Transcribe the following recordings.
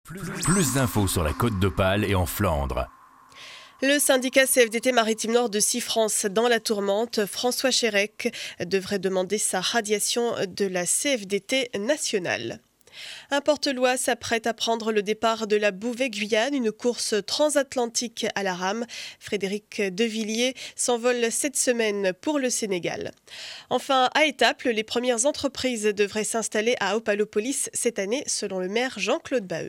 Plus d'infos sur la Côte d'Opale et en Flandre. Le syndicat CFDT Maritime Nord de Siffrance dans la tourmente, François Chérec, devrait demander sa radiation de la CFDT nationale. Un porte-loi s'apprête à prendre le départ de la Bouvet-Guyane, une course transatlantique à la rame. Frédéric Devilliers s'envole cette semaine pour le Sénégal. Enfin, à Étaples, les premières entreprises devraient s'installer à Opalopolis cette année, selon le maire Jean-Claude Baheux.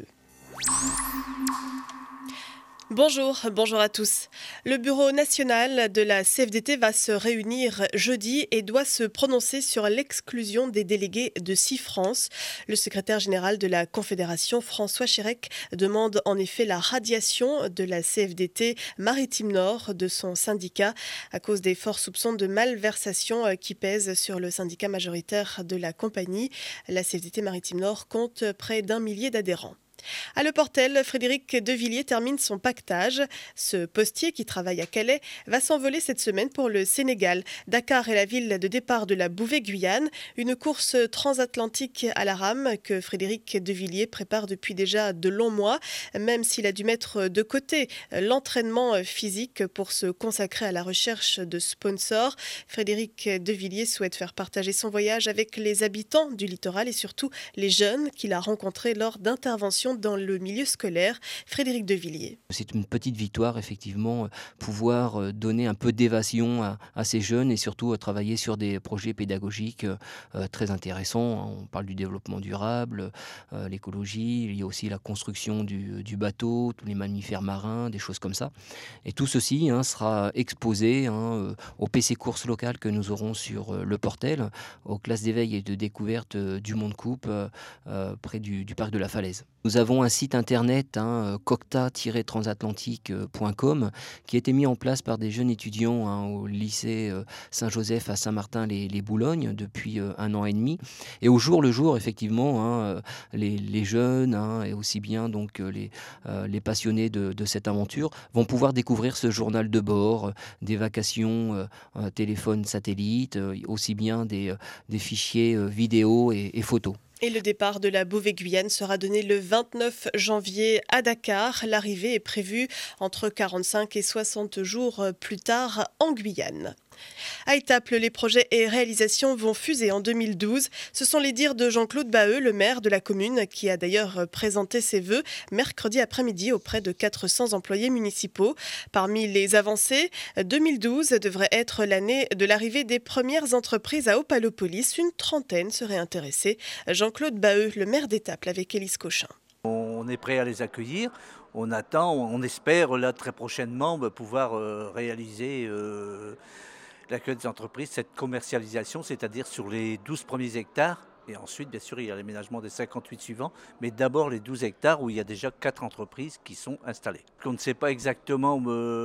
Bonjour à tous. Le bureau national de la CFDT va se réunir jeudi et doit se prononcer sur l'exclusion des délégués de Siffrance. Le secrétaire général de la Confédération, François Chérec, demande en effet la radiation de la CFDT Maritime Nord de son syndicat à cause des forts soupçons de malversation qui pèsent sur le syndicat majoritaire de la compagnie. La CFDT Maritime Nord compte près d'1 millier d'adhérents. À Le Portel, Frédéric Devilliers termine son pactage. Ce postier qui travaille à Calais va s'envoler cette semaine pour le Sénégal. Dakar est la ville de départ de la Bouvet-Guyane, une course transatlantique à la rame que Frédéric Devilliers prépare depuis déjà de longs mois, même s'il a dû mettre de côté l'entraînement physique pour se consacrer à la recherche de sponsors. Frédéric Devilliers souhaite faire partager son voyage avec les habitants du littoral et surtout les jeunes qu'il a rencontrés lors d'interventions dans le milieu scolaire. Frédéric Devilliers. C'est une petite victoire, effectivement, pouvoir donner un peu d'évasion à ces jeunes et surtout travailler sur des projets pédagogiques très intéressants. On parle du développement durable, l'écologie, il y a aussi la construction du bateau, tous les mammifères marins, des choses comme ça. Et tout ceci sera exposé aux PC courses locales que nous aurons sur Le Portel, aux classes d'éveil et de découverte du Monde Coupe près du parc de la Falaise. Nous avons un site internet, cocta-transatlantique.com, qui a été mis en place par des jeunes étudiants au lycée Saint-Joseph à Saint-Martin-les-Boulognes depuis 1 an et demi. Et au jour le jour, effectivement, les jeunes et aussi bien donc les passionnés de cette aventure vont pouvoir découvrir ce journal de bord, des vacations téléphone satellite, aussi bien des fichiers vidéo et photos. Et le départ de la Bouvet-Guyane sera donné le 29 janvier à Dakar. L'arrivée est prévue entre 45 et 60 jours plus tard en Guyane. À Étaples, les projets et réalisations vont fuser en 2012. Ce sont les dires de Jean-Claude Baheux, le maire de la commune, qui a d'ailleurs présenté ses vœux mercredi après-midi auprès de 400 employés municipaux. Parmi les avancées, 2012 devrait être l'année de l'arrivée des premières entreprises à Opalopolis. Une trentaine seraient intéressées. Jean-Claude Baheux, le maire d'Étaples, avec Élise Cochin. On est prêt à les accueillir. On attend, on espère là très prochainement pouvoir réaliser l'accueil des entreprises, cette commercialisation, c'est-à-dire sur les 12 premiers hectares. Et ensuite, bien sûr, il y a l'aménagement des 58 suivants, mais d'abord les 12 hectares où il y a déjà 4 entreprises qui sont installées. On ne sait pas exactement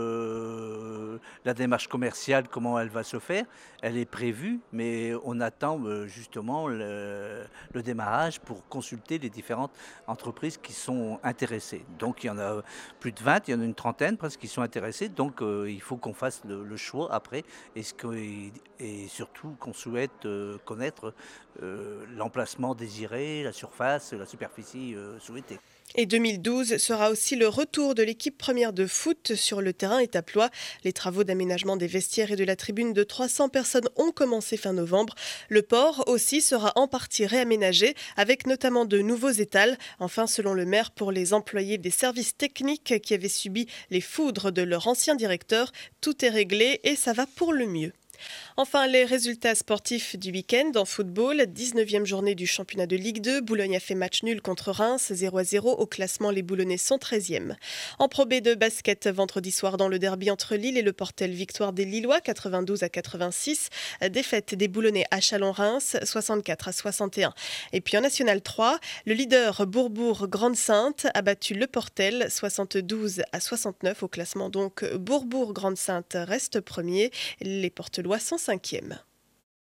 la démarche commerciale, comment elle va se faire. Elle est prévue, mais on attend justement le démarrage pour consulter les différentes entreprises qui sont intéressées. Donc il y en a plus de 20, il y en a une trentaine presque qui sont intéressées. Donc il faut qu'on fasse le choix après et surtout qu'on souhaite connaître l'emplacement désiré, la surface, la superficie souhaitée. Et 2012 sera aussi le retour de l'équipe première de foot sur le terrain étaplois. Les travaux d'aménagement des vestiaires et de la tribune de 300 personnes ont commencé fin novembre. Le port aussi sera en partie réaménagé avec notamment de nouveaux étals. Enfin, selon le maire, pour les employés des services techniques qui avaient subi les foudres de leur ancien directeur, tout est réglé et ça va pour le mieux. Enfin, les résultats sportifs du week-end en football. 19e journée du championnat de Ligue 2. Boulogne a fait match nul contre Reims, 0-0. Au classement, les Boulonnais sont 13e. En Pro B de basket, vendredi soir dans le derby entre Lille et Le Portel, victoire des Lillois, 92-86. Défaite des Boulonnais à Chalon-Reims, 64-61. Et puis en National 3, le leader Bourbourg-Grande-Sainte a battu Le Portel, 72-69. Au classement donc, Bourbourg-Grande-Sainte reste premier. Les Portelois sont 5e.